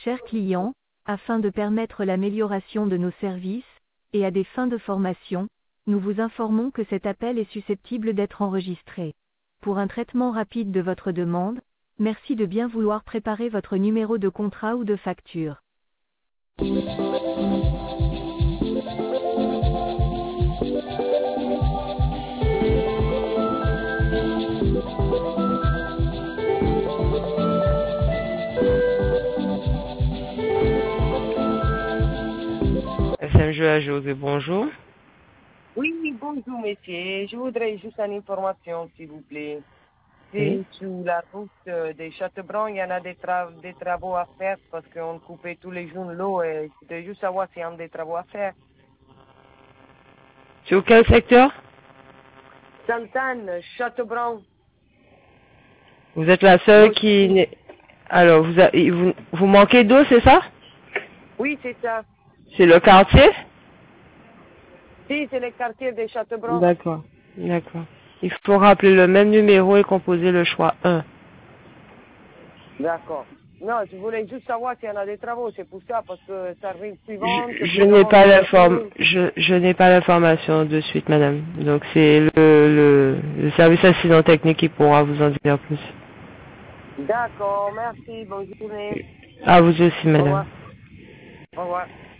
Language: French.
Chers clients, afin de permettre l'amélioration de nos services, et à des fins de formation, nous vous informons que cet appel est susceptible d'être enregistré. Pour un traitement rapide de votre demande, merci de bien vouloir préparer votre numéro de contrat ou de facture. FMG à José, bonjour. Oui, bonjour monsieur. Je voudrais juste une information, s'il vous plaît. C'est Oui. sur la route de Châteaubrun, il y en a des travaux à faire parce qu'on coupait tous les jours l'eau et je voudrais juste savoir s'il y a des travaux à faire. Sur quel secteur? Sainte-Anne, Châteaubrun. Vous êtes la seule Oui. qui... Alors, vous manquez d'eau, c'est ça? Oui, c'est ça. C'est le quartier? Si, c'est le quartier de Châteaubrun. D'accord, d'accord. Il faut rappeler le même numéro et composer le choix 1. D'accord. Non, je voulais juste savoir s'il y en a des travaux, c'est pour ça, parce que ça arrive suivant. Je n'ai pas l'information de suite, madame. Donc c'est le service assistant technique qui pourra vous en dire plus. D'accord, merci, bonne journée. À vous aussi, Au madame. revoir. Au revoir.